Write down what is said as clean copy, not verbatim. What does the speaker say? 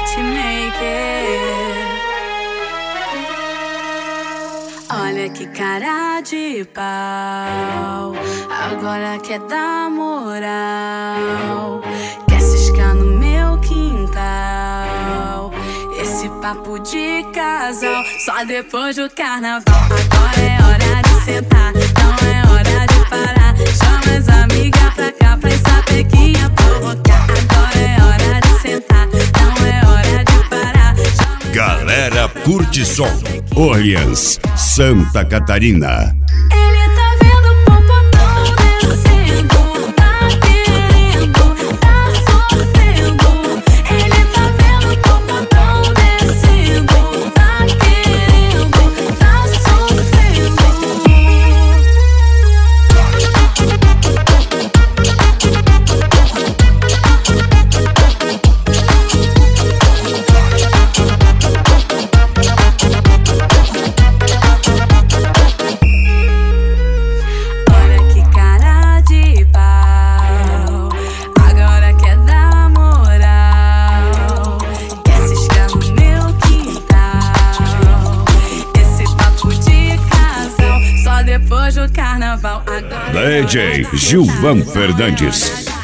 hitmaker. Olha que cara de pau, agora quer dar moral, quer ciscar no meu quintal. Esse papo de casal, só depois do carnaval. Agora é hora de sentar, não é hora de parar. Chama as amigas pra cá, pra essa pequinha provocar. Agora é hora de sentar, não é hora de parar. Galera curte som, Orleans, Santa Catarina. Ele tá vendo o popotão descendo, tá querendo, tá sofrendo. Ele tá vendo o popotão descendo, tá querendo, tá sofrendo. Olha que cara de pau, agora quer dar moral, quer ciscar no meu quintal. Esse papo de casal, só depois do carnaval. Agora DJ Gilvan Fernandes.